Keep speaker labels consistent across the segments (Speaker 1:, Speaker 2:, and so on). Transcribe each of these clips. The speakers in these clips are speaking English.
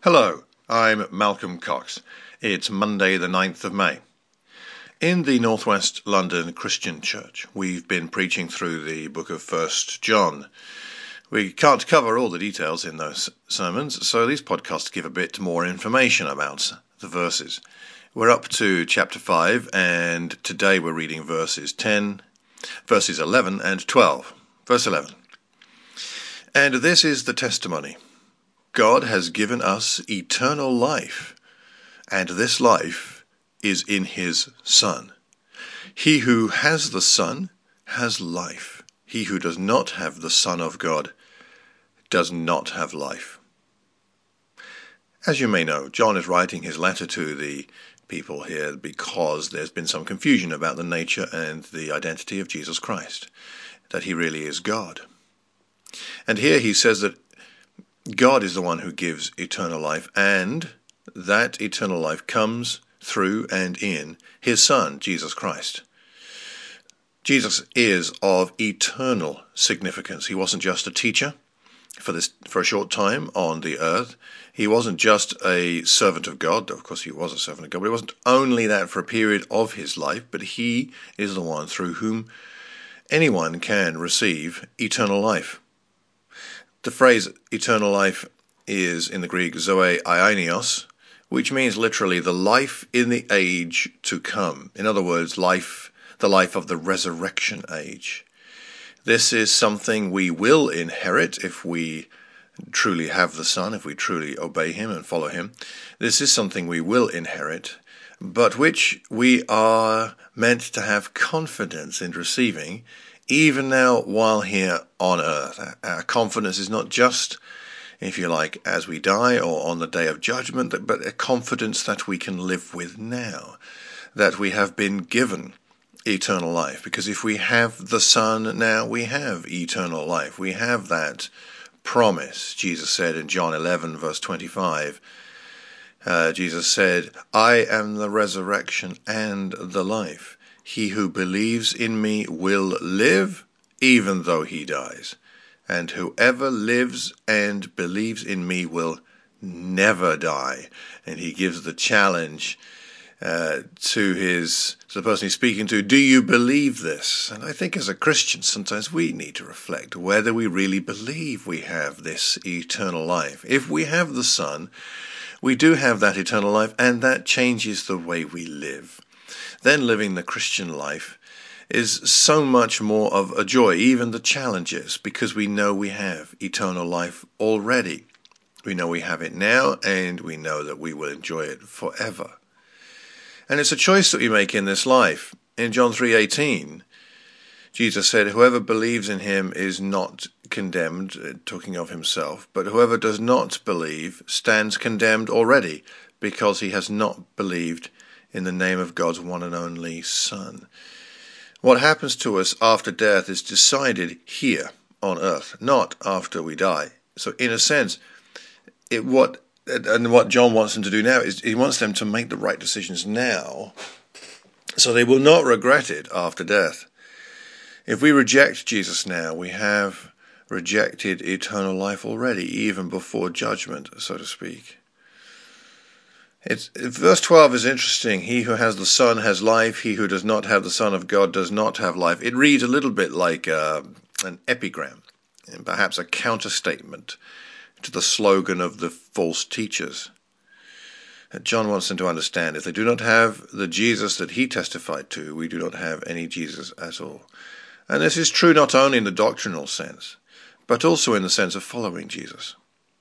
Speaker 1: Hello, I'm Malcolm Cox. It's Monday the 9th of May. In the Northwest London Christian Church, we've been preaching through the book of 1 John. We can't cover all the details in those sermons, so these podcasts give a bit more information about the verses. We're up to chapter 5, and today we're reading verses 11 and 12. Verse 11. And this is the testimony. God has given us eternal life, and this life is in his Son. He who has the Son has life. He who does not have the Son of God does not have life. As you may know, John is writing his letter to the people here because there's been some confusion about the nature and the identity of Jesus Christ, that he really is God. And here he says that God is the one who gives eternal life, and that eternal life comes through and in his Son, Jesus Christ. Jesus is of eternal significance. He wasn't just a teacher for a short time on the earth. He wasn't just a servant of God. Of course, he was a servant of God, but he wasn't only that for a period of his life, but he is the one through whom anyone can receive eternal life. The phrase eternal life is in the Greek zoe aionios, which means literally the life in the age to come. In other words, the life of the resurrection age. This is something we will inherit if we truly have the Son, if we truly obey him and follow him. This is something we will inherit, but which we are meant to have confidence in receiving even now while here on earth. Our confidence is not just, if you like, as we die or on the day of judgment, but a confidence that we can live with now, that we have been given eternal life. Because if we have the Son now, we have eternal life. We have that promise. Jesus said in John 11, verse 25, Jesus said, I am the resurrection and the life. He who believes in me will live even though he dies. And whoever lives and believes in me will never die. And he gives the challenge to the person he's speaking to, do you believe this? And I think as a Christian, sometimes we need to reflect whether we really believe we have this eternal life. If we have the Son, we do have that eternal life, and that changes the way we live. Then living the Christian life is so much more of a joy, even the challenges, because we know we have eternal life already. We know we have it now, and we know that we will enjoy it forever. And it's a choice that we make in this life. In John 3:18, Jesus said, whoever believes in him is not condemned, talking of himself, but whoever does not believe stands condemned already, because he has not believed in the name of God's one and only Son. What happens to us after death is decided here on earth, not after we die. So in a sense, what John wants them to do now is he wants them to make the right decisions now, so they will not regret it after death. If we reject Jesus now, we have rejected eternal life already, even before judgment, so to speak. Verse 12 is interesting. He who has the Son has life. He who does not have the Son of God does not have life. It reads a little bit like an epigram, and perhaps a counterstatement to the slogan of the false teachers. John wants them to understand, if they do not have the Jesus that he testified to, we do not have any Jesus at all. And this is true not only in the doctrinal sense, but also in the sense of following Jesus.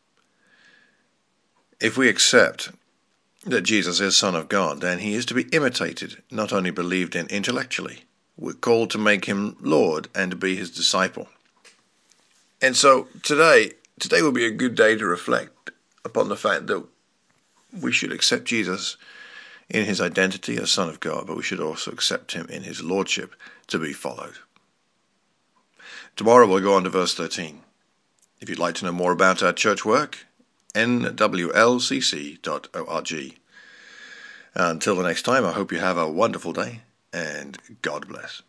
Speaker 1: If we accept that Jesus is Son of God, then he is to be imitated, not only believed in intellectually. We're called to make him Lord and to be his disciple. And so today will be a good day to reflect upon the fact that we should accept Jesus in his identity as Son of God, but we should also accept him in his Lordship to be followed. Tomorrow we'll go on to verse 13. If you'd like to know more about our church work, nwlcc.org. Until the next time, I hope you have a wonderful day, and God bless.